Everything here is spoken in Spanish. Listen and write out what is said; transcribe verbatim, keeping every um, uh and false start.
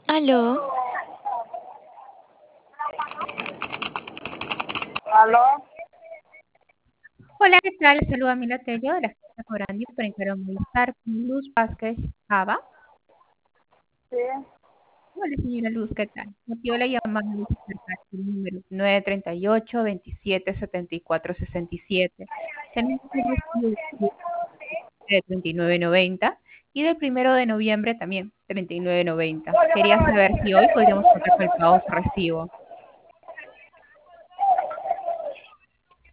Aló, ¿Aló? Hola, ¿qué tal? Saluda Mila Tello de la Casa Corandi para Encargo Movistar con Luz Vázquez Java. Sí. Hola, señora Luz, ¿qué tal? Motivo de la llamada de el número nueve treinta y ocho, veintisiete, setenta y cuatro, sesenta y siete. Tenemos un recibo de treinta y nueve noventa y del primero de noviembre también, treinta y nueve noventa. Quería saber si hoy podríamos contar con el pago de su recibo.